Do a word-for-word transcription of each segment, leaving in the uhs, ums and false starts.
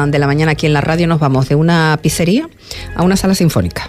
media de la mañana aquí en la radio nos vamos de una pizzería a una sala sinfónica.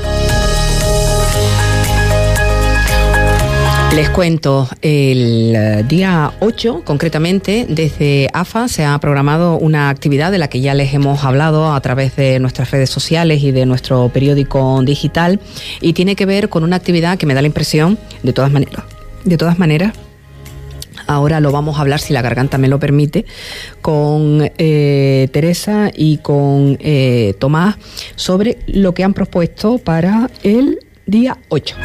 Les cuento, el día ocho, concretamente, desde A F A se ha programado una actividad de la que ya les hemos hablado a través de nuestras redes sociales y de nuestro periódico digital, y tiene que ver con una actividad que me da la impresión, de todas maneras, de todas maneras, ahora lo vamos a hablar, si la garganta me lo permite, con eh, Teresa y con eh, Tomás, sobre lo que han propuesto para el día ocho.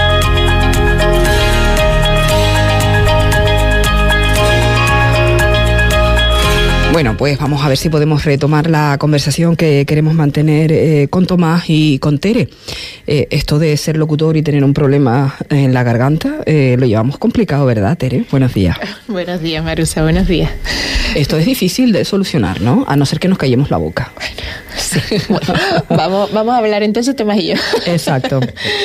Bueno, pues vamos a ver si podemos retomar la conversación que queremos mantener eh, con Tomás y con Tere. Eh, esto de ser locutor y tener un problema en la garganta, eh, lo llevamos complicado, ¿verdad, Tere? Buenos días. Buenos días, Marusa, buenos días. Esto es difícil de solucionar, ¿no? A no ser que nos callemos la boca. Bueno, sí. Bueno, vamos, vamos a hablar entonces Tomás y yo. Exacto.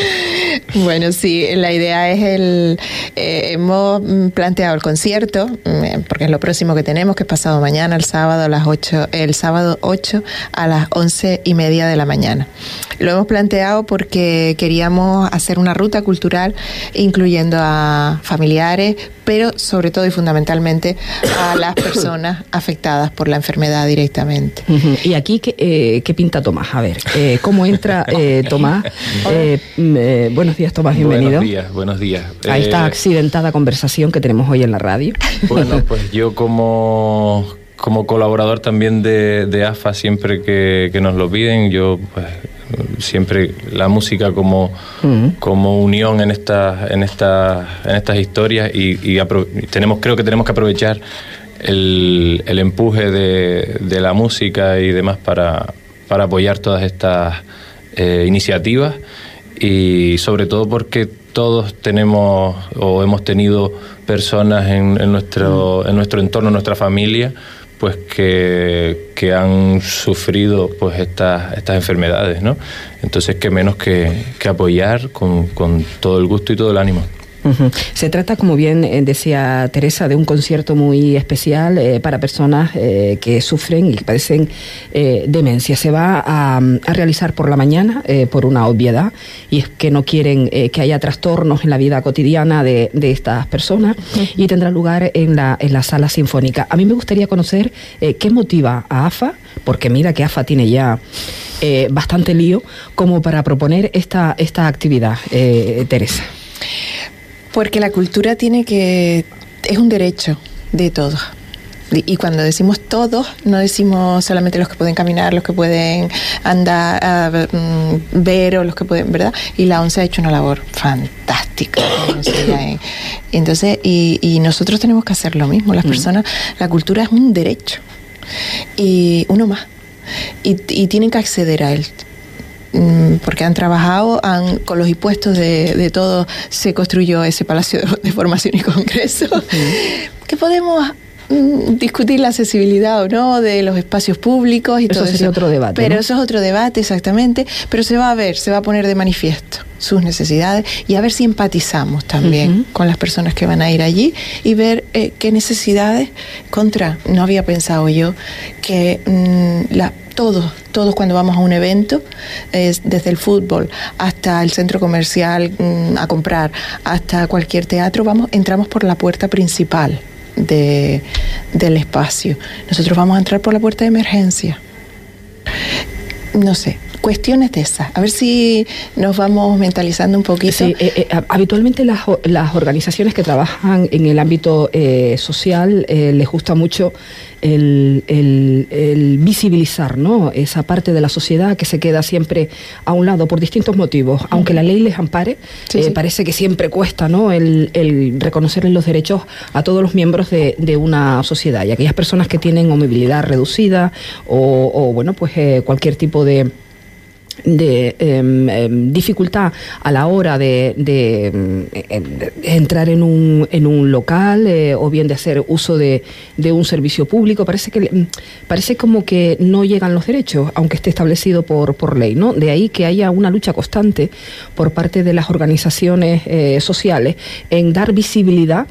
Bueno, sí, la idea es el... Eh, hemos planteado el concierto, eh, porque es lo próximo que tenemos, que es pasado mañana, el sábado a las ocho, el sábado ocho a las once y media de la mañana. Lo hemos planteado porque queríamos hacer una ruta cultural incluyendo a familiares, pero sobre todo y fundamentalmente a las personas afectadas por la enfermedad directamente. Uh-huh. ¿Y aquí qué, eh, qué pinta Tomás? A ver, eh, ¿cómo entra eh, Tomás? Eh, eh, buenos días, Tomás, bienvenido. Buenos días, buenos días. A esta eh, accidentada conversación que tenemos hoy en la radio. Bueno, pues yo como... Como colaborador también de, de A F A, siempre que, que nos lo piden, yo pues siempre la música como, uh-huh. como unión en estas en estas en estas historias y, y apro- tenemos creo que tenemos que aprovechar el, el empuje de, de la música y demás para, para apoyar todas estas eh, iniciativas, y sobre todo porque todos tenemos o hemos tenido personas en, en nuestro uh-huh. en nuestro entorno, en nuestra familia, pues que, que han sufrido pues estas estas enfermedades, ¿no? Entonces, qué menos que, que apoyar con, con todo el gusto y todo el ánimo. Uh-huh. Se trata, como bien eh, decía Teresa, de un concierto muy especial eh, para personas eh, que sufren y que padecen eh, demencia. Se va a, a realizar por la mañana eh, por una obviedad, y es que no quieren eh, que haya trastornos en la vida cotidiana de, de estas personas, uh-huh. y tendrá lugar en la, en la sala sinfónica. A mí me gustaría conocer eh, qué motiva a A F A, porque mira que A F A tiene ya eh, bastante lío, como para proponer esta, esta actividad, eh, Teresa. Porque la cultura tiene que... es un derecho de todos. Y cuando decimos todos, no decimos solamente los que pueden caminar, los que pueden andar, uh, ver, o los que pueden, ¿verdad? Y la ONCE ha hecho una labor fantástica. Entonces, y, y nosotros tenemos que hacer lo mismo. Las personas, la cultura es un derecho. Y uno más. Y, y tienen que acceder a él. Porque han trabajado, han, con los impuestos de, de todo se construyó ese Palacio de, de Formación y Congreso. Uh-huh. Que podemos mm, discutir la accesibilidad o no de los espacios públicos y eso todo eso. Eso sería otro debate, Pero ¿no? eso es otro debate, exactamente. Pero se va a ver, se va a poner de manifiesto sus necesidades, y a ver si empatizamos también uh-huh. con las personas que van a ir allí, y ver eh, qué necesidades contra. No había pensado yo que mm, la Todos, todos cuando vamos a un evento, es desde el fútbol hasta el centro comercial mmm, a comprar, hasta cualquier teatro, vamos, entramos por la puerta principal de, del espacio. Nosotros vamos a entrar por la puerta de emergencia. No sé, cuestiones de esas. A ver si nos vamos mentalizando un poquito. Sí, eh, eh, habitualmente las, las organizaciones que trabajan en el ámbito eh, social eh, les gusta mucho el, el, el visibilizar, ¿no?, esa parte de la sociedad que se queda siempre a un lado por distintos motivos. Uh-huh. Aunque la ley les ampare, sí, eh, sí. parece que siempre cuesta, ¿no?, el, el reconocerles los derechos a todos los miembros de, de una sociedad, y aquellas personas que tienen o movilidad reducida o, o bueno, pues eh, cualquier tipo de de eh, eh, dificultad a la hora de, de, eh, de entrar en un, en un local eh, o bien de hacer uso de, de un servicio público. Parece que parece como que no llegan los derechos, aunque esté establecido por, por ley, ¿no? De ahí que haya una lucha constante por parte de las organizaciones eh, sociales en dar visibilidad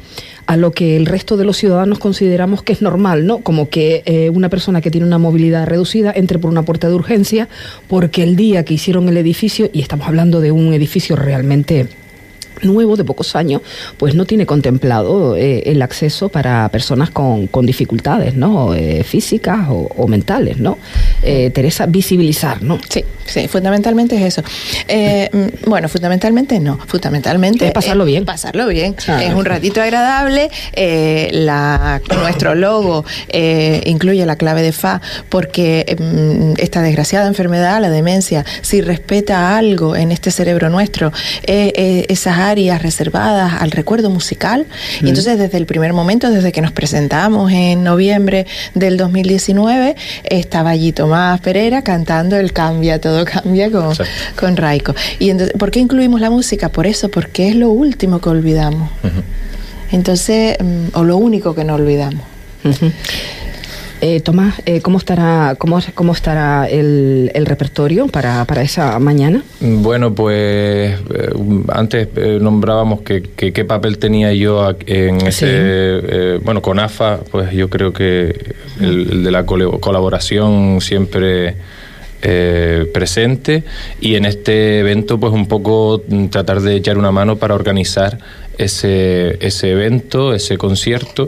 a lo que el resto de los ciudadanos consideramos que es normal, ¿no? Como que eh, una persona que tiene una movilidad reducida entre por una puerta de urgencia porque el día que hicieron el edificio, y estamos hablando de un edificio realmente nuevo, de pocos años, pues no tiene contemplado eh, el acceso para personas con, con dificultades, ¿no? Eh, físicas o, o mentales, ¿no? Eh, Teresa, visibilizar, ¿no? Sí, sí, fundamentalmente es eso. Eh, bueno, fundamentalmente no, fundamentalmente es pasarlo bien. Pasarlo bien. Claro. Es un ratito agradable. Eh, la, nuestro logo eh, incluye la clave de Fa porque eh, esta desgraciada enfermedad, la demencia, si respeta algo en este cerebro nuestro, eh, eh, esas áreas reservadas al recuerdo musical. Mm. Y entonces desde el primer momento, desde que nos presentamos en noviembre del dos mil diecinueve, estaba allí Tomás Pereira cantando el Cambia, todo cambia con, con Raico. Y entonces, ¿por qué incluimos la música? Por eso, porque es lo último que olvidamos. Uh-huh. Entonces, um, o lo único que no olvidamos. Uh-huh. Eh, Tomás, eh, ¿cómo estará cómo, cómo estará el, el repertorio para, para esa mañana? Bueno, pues eh, antes eh, nombrábamos que, que qué papel tenía yo en ese... Sí. Eh, bueno, con A F A, pues yo creo que el, el de la col- colaboración siempre eh, presente, y en este evento pues un poco tratar de echar una mano para organizar ese, ese evento, ese concierto.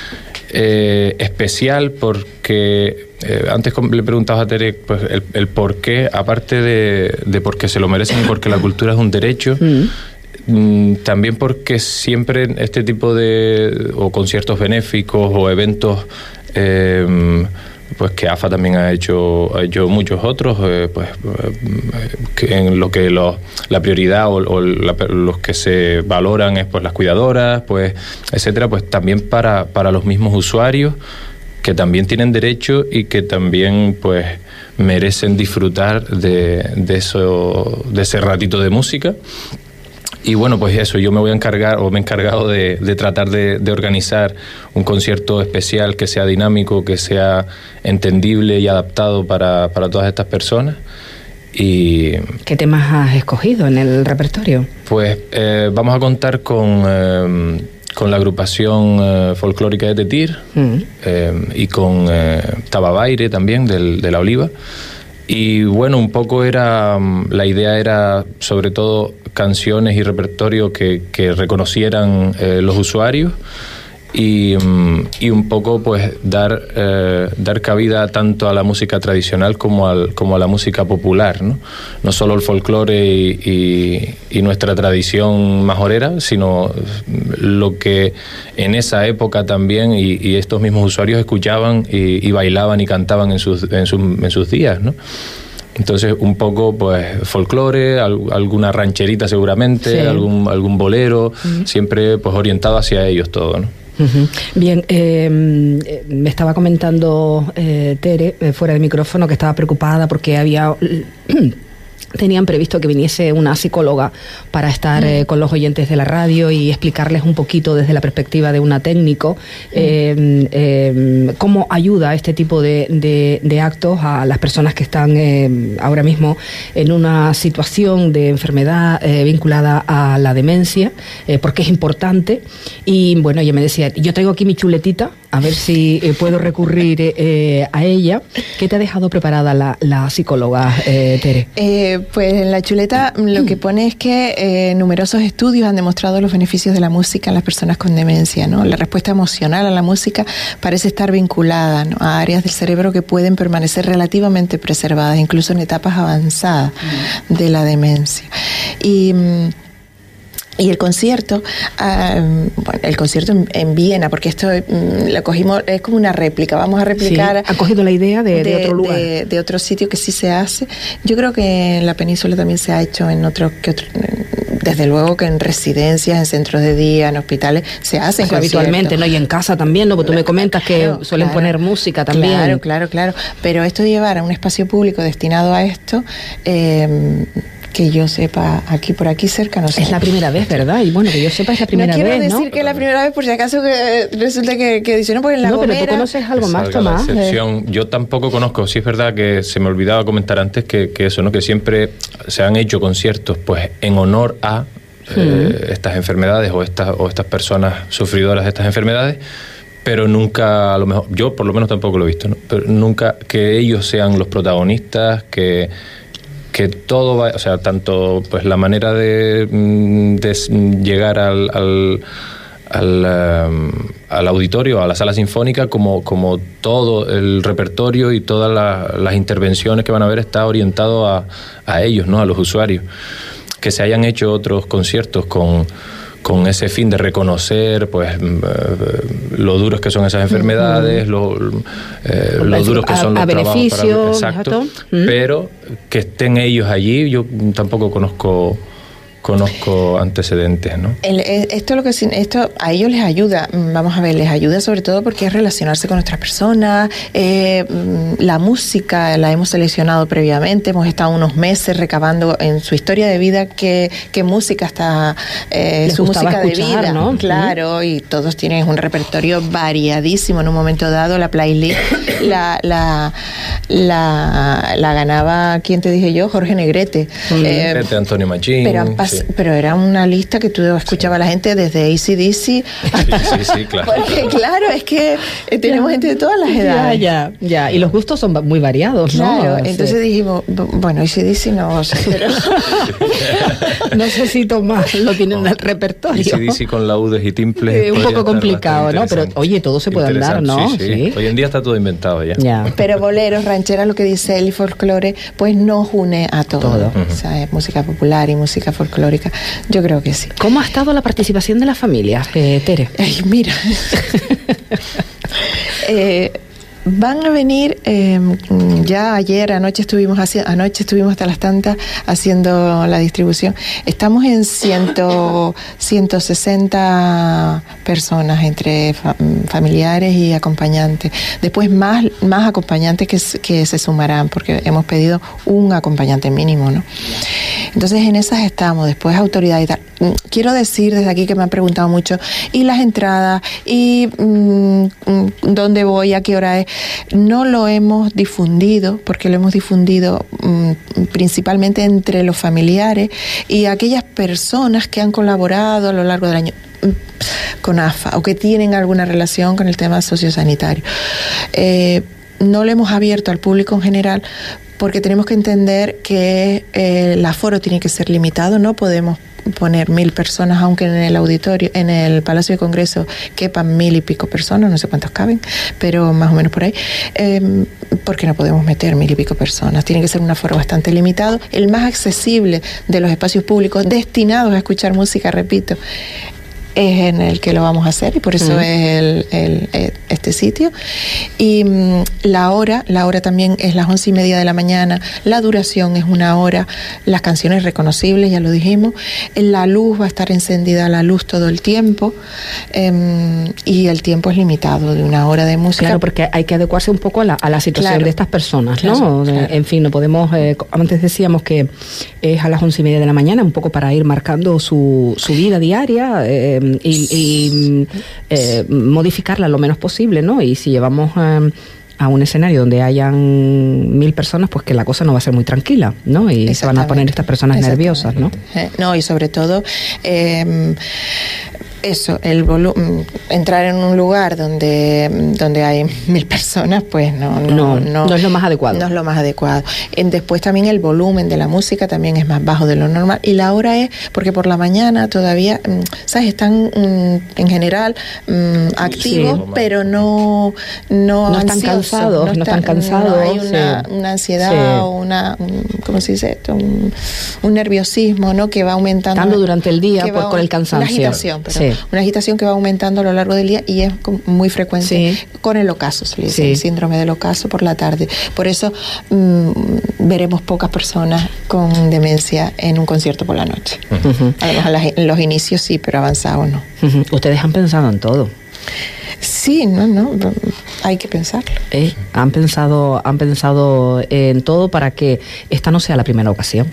Eh, especial porque eh, antes le preguntabas a Tere pues, el, el por qué, aparte de, de porque se lo merecen y porque la cultura es un derecho, mm. Mm, también porque siempre este tipo de o conciertos benéficos o eventos eh, pues que A F A también ha hecho, ha hecho muchos otros, eh, pues que en lo que lo, la prioridad o, o la, los que se valoran es pues las cuidadoras, pues etcétera, pues también para, para los mismos usuarios que también tienen derecho y que también pues merecen disfrutar de, de eso, de ese ratito de música. Y bueno, pues eso, yo me voy a encargar, o me he encargado de, de tratar de, de organizar un concierto especial que sea dinámico, que sea entendible y adaptado para, para todas estas personas. Y ¿qué temas has escogido en el repertorio? Pues eh, vamos a contar con, eh, con la agrupación eh, folclórica de Tetir, mm. eh, y con eh, Tababaire también, del, de La Oliva. Y bueno, un poco era, la idea era sobre todo canciones y repertorio que, que reconocieran eh, los usuarios y, y un poco pues dar, eh, dar cabida tanto a la música tradicional como, al, como a la música popular, ¿no? No solo el folclore y, y, y nuestra tradición majorera, sino lo que en esa época también y, y estos mismos usuarios escuchaban y, y bailaban y cantaban en sus, en sus, en sus días, ¿no? Entonces, un poco, pues, folclore, al, alguna rancherita seguramente, sí. algún, algún bolero, uh-huh. siempre pues orientado hacia ellos todo, ¿no? Uh-huh. Bien, eh, me estaba comentando eh, Tere, eh, fuera de micrófono, que estaba preocupada porque había... tenían previsto que viniese una psicóloga para estar mm. eh, con los oyentes de la radio y explicarles un poquito desde la perspectiva de una técnico mm. eh, eh, cómo ayuda este tipo de, de, de actos a las personas que están eh, ahora mismo en una situación de enfermedad eh, vinculada a la demencia, eh, porque es importante. Y bueno, ella me decía, yo traigo aquí mi chuletita, a ver si eh, puedo recurrir eh, a ella. ¿Qué te ha dejado preparada la, la psicóloga, eh, Tere? Eh, pues en la chuleta lo que pone es que eh, numerosos estudios han demostrado los beneficios de la música en las personas con demencia, ¿no? La respuesta emocional a la música parece estar vinculada, ¿no?, a áreas del cerebro que pueden permanecer relativamente preservadas, incluso en etapas avanzadas mm. de la demencia. Y... Y el concierto, uh, bueno, el concierto en, en Viena, porque esto um, lo cogimos, es como una réplica, vamos a replicar... Sí, ha cogido la idea de, de, de otro lugar. De, de otro sitio que sí se hace. Yo creo que en la península también se ha hecho en otro, que otro desde luego que en residencias, en centros de día, en hospitales, se hacen pues habitualmente, ¿no? Y en casa también, ¿no? Porque tú me comentas claro, que suelen claro, poner música también. Claro, claro, claro. Pero esto de llevar a un espacio público destinado a esto... Eh, que yo sepa, aquí por aquí cerca, no sé. Es la primera vez, ¿verdad? Y bueno, que yo sepa es la primera vez, ¿no? No quiero decir que es la primera vez, por si acaso que resulta que, que dice, no, pues en La no, Gomera... No, pero tú conoces algo más, Tomás. Eh. Yo tampoco conozco, sí es verdad que se me olvidaba comentar antes que, que eso, ¿no? Que siempre se han hecho conciertos, pues, en honor a mm. eh, estas enfermedades o estas, o estas personas sufridoras de estas enfermedades, pero nunca, a lo mejor, yo por lo menos tampoco lo he visto, ¿no? Pero nunca que ellos sean los protagonistas, que, que todo va, o sea, tanto pues la manera de, de llegar al, al, al, um, al auditorio, a la sala sinfónica, como, como todo el repertorio y todas la, las intervenciones que van a ver está orientado a, a ellos, ¿no? A los usuarios. Que se hayan hecho otros conciertos con con ese fin de reconocer pues lo duros que son esas enfermedades, lo, eh, lo duros que son a, los a trabajos para, exacto, ¿Mm? Pero que estén ellos allí, yo tampoco conozco conozco antecedentes, ¿no? El, esto lo que esto a ellos les ayuda, vamos a ver, les ayuda sobre todo porque es relacionarse con otras personas. Eh, la música la hemos seleccionado previamente, hemos estado unos meses recabando en su historia de vida qué, qué música está, eh, su música de vida, ¿no? Claro, y todos tienen un repertorio variadísimo. En un momento dado la playlist la la la, la ganaba, ¿quién te dije yo? Jorge Negrete. Mm. Eh, Antonio Machín. Pero han pasado, pero era una lista que tú escuchabas a la gente desde A C D C hasta... Sí, sí, sí, claro. Porque claro, es que tenemos gente de todas las edades. Ya, ya, ya. Y los gustos son muy variados, ¿no? Claro, entonces sí. dijimos, bueno, A C D C no sé, pero... no sé si Tomás lo tienen en el repertorio. A C D C con laudes y timples. Eh, un poco complicado, ¿no? Pero oye, todo se puede andar, ¿no? Sí, sí. Sí. Hoy en día está todo inventado ya. ya. Pero boleros, rancheras, lo que dice él, y folclore, pues nos une a todo. todo. Uh-huh. O sea, es música popular y música folclórica. Yo creo que sí. ¿Cómo ha estado la participación de la familia, eh, Tere? Ay, mira. eh, Van a venir, eh, ya ayer, anoche estuvimos haci- anoche estuvimos hasta las tantas haciendo la distribución. Estamos en ciento, ciento sesenta personas entre fa- familiares y acompañantes. Después más, más acompañantes que, que se sumarán, porque hemos pedido un acompañante mínimo, ¿no? Entonces en esas estamos, después autoridad y tal. Quiero decir desde aquí que me han preguntado mucho, ¿y las entradas? ¿Y mmm, dónde voy? ¿A qué hora es? No lo hemos difundido, porque lo hemos difundido mmm, principalmente entre los familiares y aquellas personas que han colaborado a lo largo del año con A F A o que tienen alguna relación con el tema sociosanitario. Eh, no lo hemos abierto al público en general porque tenemos que entender que eh, el aforo tiene que ser limitado, no podemos poner mil personas, aunque en el auditorio, en el Palacio de Congreso quepan mil y pico personas, no sé cuántos caben, pero más o menos por ahí, eh, porque no podemos meter mil y pico personas. Tiene que ser un aforo bastante limitado, el más accesible de los espacios públicos destinados a escuchar música, repito, es en el que lo vamos a hacer y por eso uh-huh. es el, el, el, este sitio. Y um, la hora, la hora también es las once y media de la mañana, la duración es una hora, las canciones reconocibles, ya lo dijimos, la luz va a estar encendida, la luz todo el tiempo, um, y el tiempo es limitado, de una hora de música. Claro, porque hay que adecuarse un poco a la, a la situación claro. de estas personas, ¿no? Claro, claro. En fin, no podemos, eh, antes decíamos que es a las once y media de la mañana, un poco para ir marcando su, su vida diaria, eh, y, y eh, modificarla lo menos posible, ¿no? Y si llevamos eh, a un escenario donde hayan mil personas, pues que la cosa no va a ser muy tranquila, ¿no? Y se van a poner estas personas nerviosas, ¿no? Eh, no, y sobre todo eh, eso, el volumen, entrar en un lugar donde donde hay mil personas, pues no no, no, no, no es lo más adecuado. No es lo más adecuado. Después también el volumen de la música también es más bajo de lo normal. Y la hora es, porque por la mañana todavía, ¿sabes? Están en general activos, sí, pero no no, no están cansados, no, no están cansados. No hay una, sí. una ansiedad sí. o una, ¿cómo se dice esto? Un, un nerviosismo, ¿no? Que va aumentando. Estando durante el día por, va, con el cansancio. Una agitación, pero sí. una agitación que va aumentando a lo largo del día y es muy frecuente sí. con el ocaso, se le dice, sí. el síndrome del ocaso por la tarde. Por eso mmm, veremos pocas personas con demencia en un concierto por la noche. Uh-huh. A lo mejor en los inicios sí, pero avanzados no. Uh-huh. Ustedes han pensado en todo. Sí, no, no, hay que pensarlo. Eh, han pensado, han pensado en todo para que esta no sea la primera ocasión.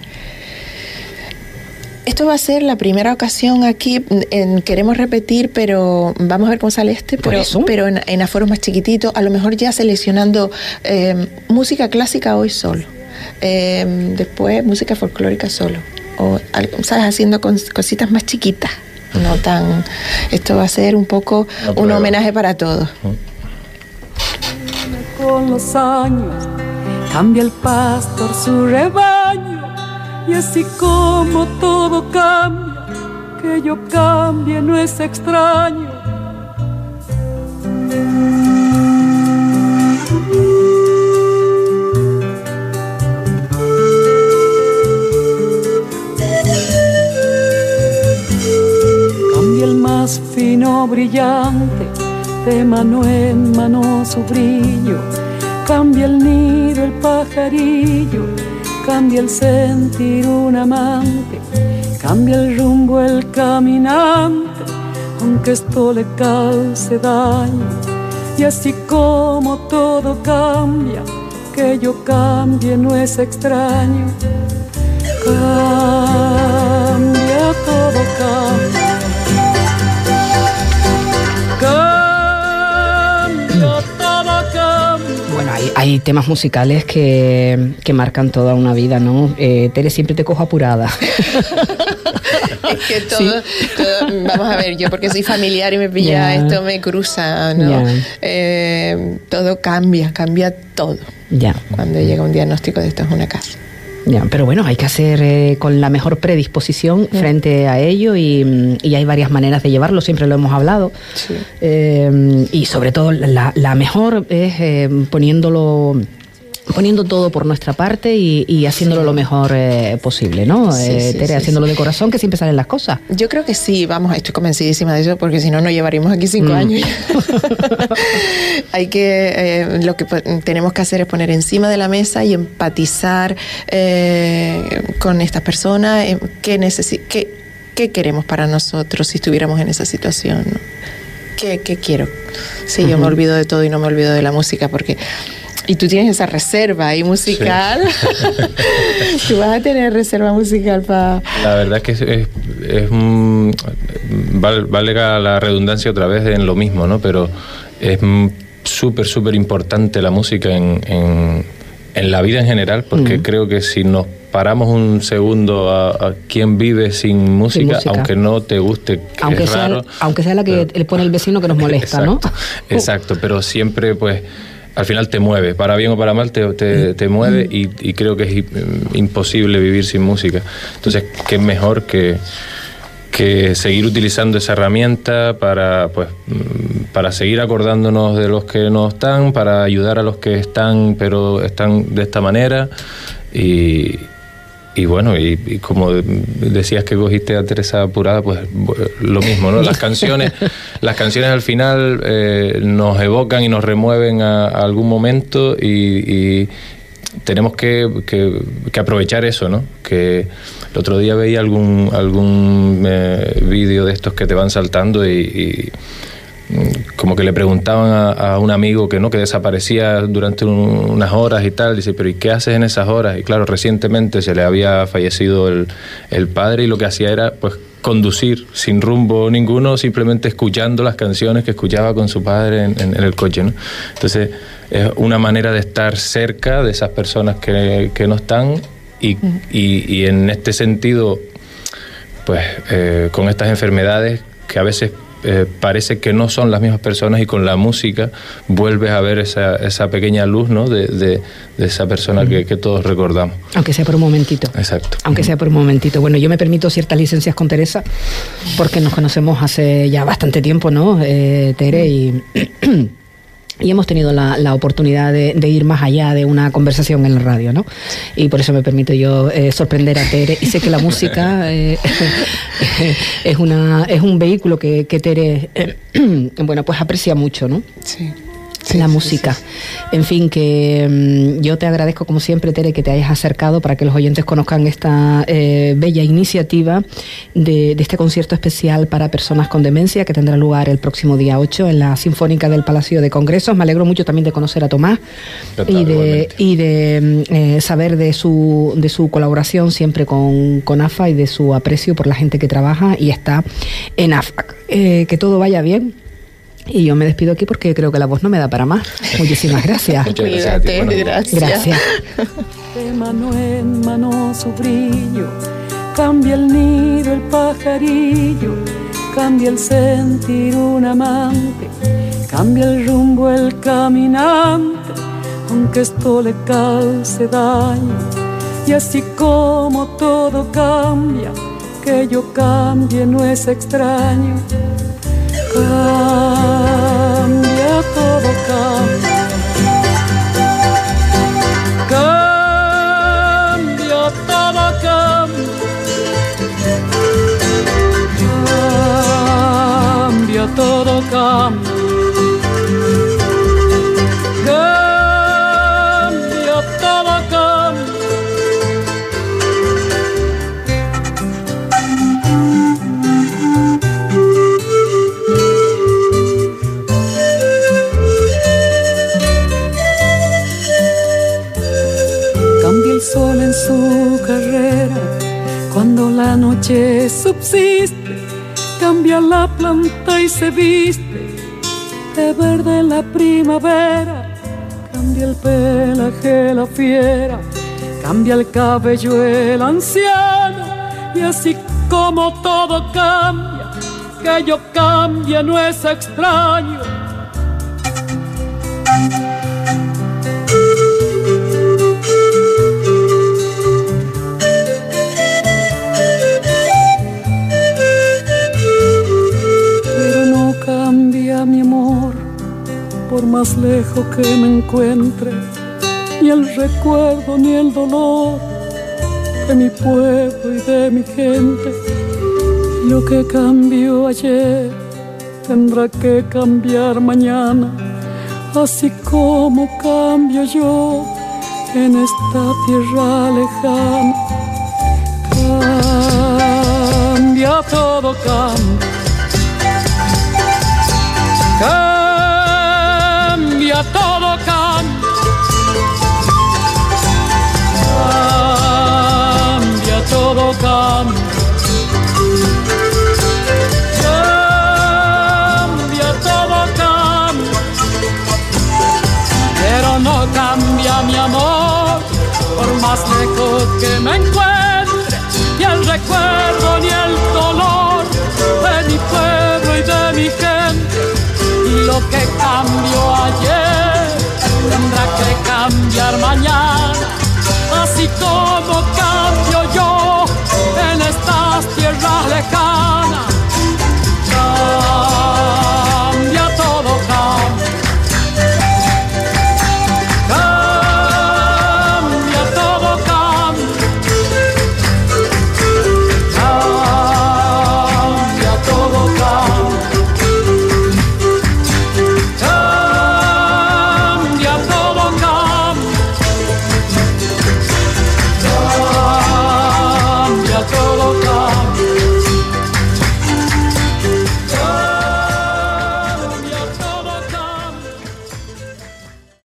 Esto va a ser la primera ocasión aquí, en, queremos repetir, pero vamos a ver cómo sale este, pero, pero en, en aforos más chiquititos, a lo mejor ya seleccionando eh, música clásica hoy solo, eh, después música folclórica solo, o ¿sabes? Haciendo cositas más chiquitas, no tan... Esto va a ser un poco un homenaje para todos. Con los años cambia el pastor su rebaño, y así como todo cambia, que yo cambie no es extraño. Cambia el más fino brillante, de mano en mano su brillo, cambia el nido el pajarillo, cambia el sentir un amante, cambia el rumbo el caminante, aunque esto le cause daño. Y así como todo cambia, que yo cambie no es extraño. Cambia, todo cambia. Bueno, hay, hay temas musicales que, que marcan toda una vida, ¿no? Eh, Tere, siempre te cojo apurada. Es que todo, ¿sí? todo, vamos a ver, yo porque soy familiar y me pilla, yeah. esto me cruza, ¿no? Yeah. Eh, todo cambia, cambia todo. Yeah. Cuando llega un diagnóstico de esto es una casa. Ya, pero bueno, hay que hacer eh, con la mejor predisposición mm. frente a ello y, y hay varias maneras de llevarlo, siempre lo hemos hablado. Sí. Eh, y sobre todo la, la mejor es eh, poniéndolo... poniendo todo por nuestra parte y, y haciéndolo sí. lo mejor eh, posible, ¿no? Sí, eh, sí, Tere, sí, haciéndolo sí. de corazón, que siempre salen las cosas. Yo creo que sí, vamos, estoy convencidísima de eso, porque si no, no llevaríamos aquí cinco mm. años. Hay que, eh, lo que tenemos que hacer es poner encima de la mesa y empatizar eh, con estas personas, eh, qué, necesi- qué, qué queremos para nosotros si estuviéramos en esa situación, ¿no? ¿Qué, qué quiero? Sí, uh-huh. yo me olvido de todo y no me olvido de la música, porque... Y tú tienes esa reserva ahí musical. Sí. Tú vas a tener reserva musical para... La verdad es que es, es, es un... valga la redundancia otra vez en lo mismo, ¿no? Pero es súper, súper importante la música en, en, en la vida en general, porque mm. creo que si nos paramos un segundo a, a quién vive sin música, sin música, aunque no te guste, que aunque es sea, raro... Aunque sea la que pero, le pone el vecino que nos molesta, exacto, ¿no? Exacto, pero siempre pues... al final te mueve, para bien o para mal te, te, te mueve y, y creo que es imposible vivir sin música. Entonces, qué mejor que, que seguir utilizando esa herramienta para, pues, para seguir acordándonos de los que no están, para ayudar a los que están, pero están de esta manera. Y, y bueno, y, y como decías que cogiste a Teresa apurada, pues lo mismo, ¿no? Las canciones, las canciones al final eh, nos evocan y nos remueven a, a algún momento y, y tenemos que, que, que aprovechar eso, ¿no? Que el otro día veía algún algún eh, vídeo de estos que te van saltando y, y como que le preguntaban a, a un amigo que no que desaparecía durante un, unas horas y tal, dice, pero ¿y qué haces en esas horas? Y claro, recientemente se le había fallecido el, el padre y lo que hacía era pues conducir sin rumbo ninguno, simplemente escuchando las canciones que escuchaba con su padre en, en, en el coche, ¿no? Entonces es una manera de estar cerca de esas personas que, que no están y, y, y en este sentido pues eh, con estas enfermedades que a veces Eh, parece que no son las mismas personas y con la música vuelves a ver esa, esa pequeña luz, ¿no? de, de, de esa persona mm. que, que todos recordamos. Aunque sea por un momentito. Exacto. Aunque sea por un momentito. Bueno, yo me permito ciertas licencias con Teresa porque nos conocemos hace ya bastante tiempo, ¿no? Eh, Tere, y... Y hemos tenido la, la oportunidad de, de ir más allá de una conversación en la radio, ¿no? Y por eso me permito yo eh, sorprender a Tere. Y sé que la música eh, es una es un vehículo que, que Tere, eh, bueno, pues aprecia mucho, ¿no? Sí. Sí, la sí, música. Sí, sí. En fin, que um, yo te agradezco como siempre, Tere, que te hayas acercado para que los oyentes conozcan esta eh, bella iniciativa de, de este concierto especial para personas con demencia que tendrá lugar el próximo día ocho en la Sinfónica del Palacio de Congresos. Me alegro mucho también de conocer a Tomás Total, y de, y de eh, saber de su, de su colaboración siempre con, con A F A y de su aprecio por la gente que trabaja y está en A F A. Eh, que todo vaya bien. Y yo me despido aquí porque creo que la voz no me da para más. Muchísimas gracias. Muchas gracias. Cuídate, bueno, gracias. Gracias. De mano en mano su brillo, cambia el nido el pajarillo, cambia el sentir un amante, cambia el rumbo el caminante, aunque esto le cause daño. Y así como todo cambia, que yo cambie no es extraño. Cambia, todo cambia. Cambia, todo cambia. Cambia, todo cambia. Cambia, todo cambia. Cambia el sol en su carrera cuando la noche subsiste, cambia la planta y se viste de verde la primavera, cambia el pelaje la fiera, cambia el cabello el anciano, y así como todo cambia, que yo cambie no es extraño. Mi amor, por más lejos que me encuentre, ni el recuerdo ni el dolor de mi pueblo y de mi gente. Lo que cambió ayer tendrá que cambiar mañana, así como cambio yo en esta tierra lejana. Cambia, todo cambia. Cambia, todo cambia. Cambia, todo cambia. Cambia, todo cambia. Pero no cambia mi amor, por más lejos que me encuentre, ni el recuerdo ni el dolor de mi pueblo y de mi gente. Lo que cambió ayer tendrá que cambiar mañana, así como